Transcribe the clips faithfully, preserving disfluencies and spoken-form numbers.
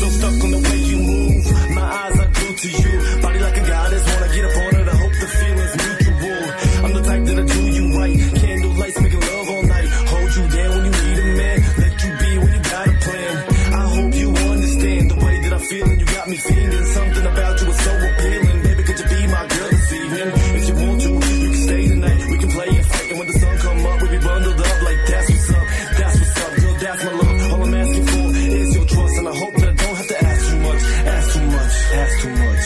so stuck on the way you move. My eyes are glued to you. Body like a goddess, wanna get up on her to hope the feeling's mutual. I'm the type that'll do you right. Candle lights making love all night. Hold you down when you need a man. Let you be when you got a plan. I hope you understand the way that I'm feeling. You got me feeling something about you is so appealing. Baby, could you be my girl this evening? If you want to, you can stay tonight. We can play and fight, and when the sun come up, we be bundled up like that's what's up. That's what's up, girl, that's my love. All I'm asking for is your trust, and I hope that I don't have to ask too much. Ask too much, ask too much.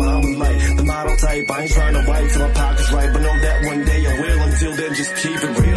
I ain't trying to wipe till my pocket's right, but know that one day I will. Until then, just keep it real.